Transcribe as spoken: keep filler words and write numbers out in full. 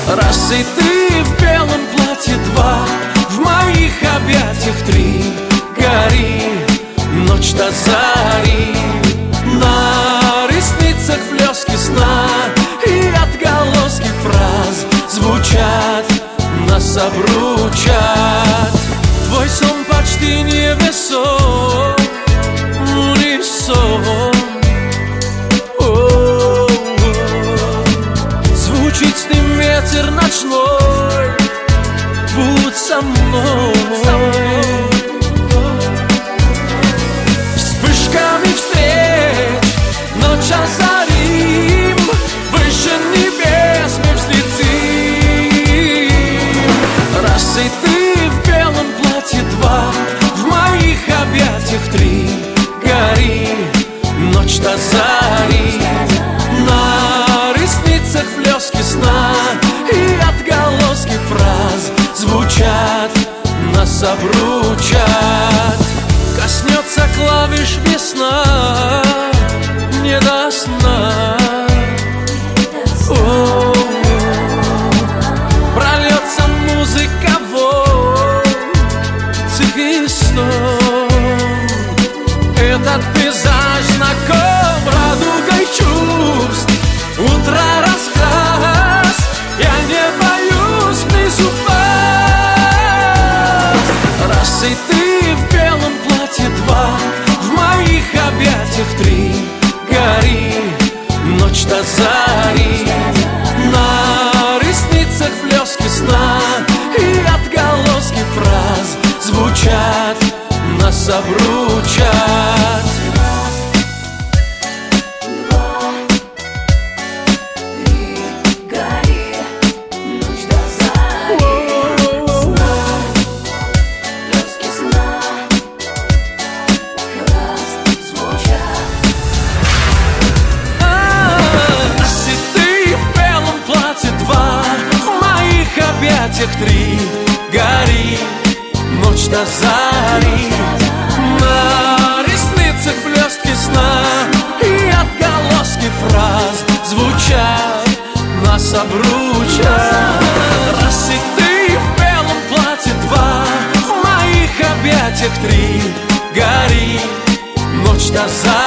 Раз и ты в белом платье, два в моих объятиях, три гори, ночь до зари. На ресницах блески сна и отголоски фраз звучат, нас обручат. Твой сон почти невесом, в унисон. Звучит с ним ветер ночной, будь со мной. Вспышками встреч ночь озарим, выше небес мы взлетим. Раз и ты в белом платье, два в моих объятиях, три гори, ночь до зари. На ресницах блески сна и отголоски фраз звучат, нас обручат. Коснется клавиш весна, не до сна. О, прольется музыка вон, тихий сон. Этот пейзаж знаком радугой чувств. Утро раскрас, я не боюсь внизу пасть. Раз и ты в белом платье, два в моих объятиях, три гори, ночь до зари. На ресницах блески сна и отголоски фраз звучат, нас обручат. Три гори, ночь до зари. На ресницах блестки сна и отголоски фраз звучат, нас обручат. Раз и ты в белом платье, два в моих объятиях, три гори, ночь до зари.